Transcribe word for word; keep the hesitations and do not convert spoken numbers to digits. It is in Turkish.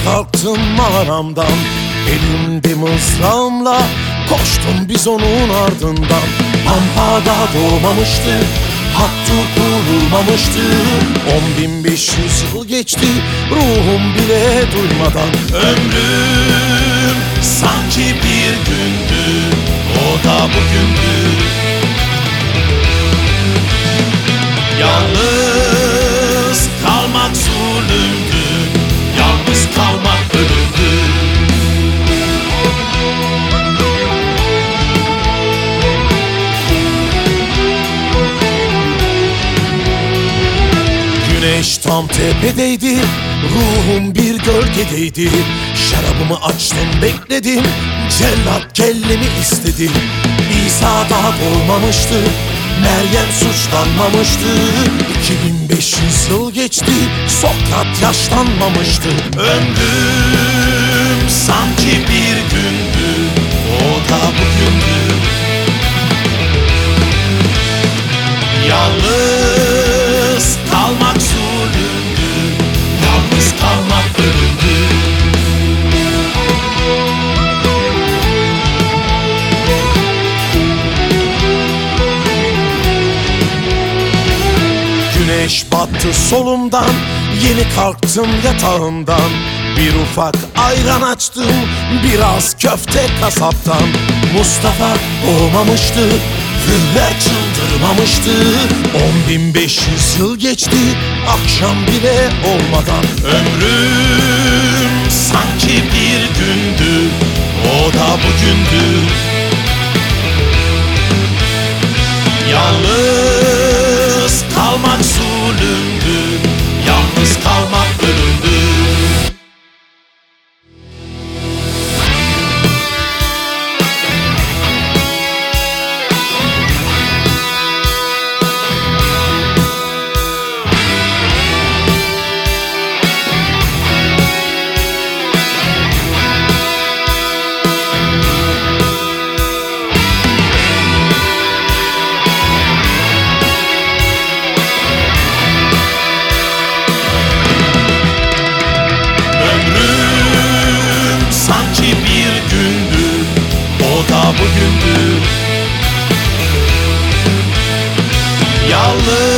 kalktım mağaramdan, elimde mızrağımla koştum biz onun ardından. Pampada doğmamıştı, hattı kurulmamıştı. On bin beş yüz yıl geçti, ruhum bile duymadan. Ömrüm sanki bir gündü, o da bugündü. Yalnız kalmak zulümdü, yalnız kalmak ölümdü. Güneş tam tepedeydi, ruhum bir gölgedeydi. Şarabımı açtım bekledim, cellat kellemi istedi. İsa daha doğmamıştı, Meryem suçlanmamıştı. iki bin beş yüz yıl geçti, Sokrat yaşlanmamıştı. Ömrüm sanki bir gündü, o da bugündü. Yalnız kalmak zulümdü, yalnız kalmak ölümdü. Güneş battı solumdan, yeni kalktım yatağımdan. Bir ufak ayran açtım, biraz köfte kasaptan. Mustafa doğmamıştı, hürler çıldırmamıştı. On bin beş yüz yıl geçti, akşam bile olmadan. Ömrüm sanki bir gündü, o da bugündü. Yalnız kalmak zulümdü, yalnız kalmak ölümdü. Bugündü. Yalnız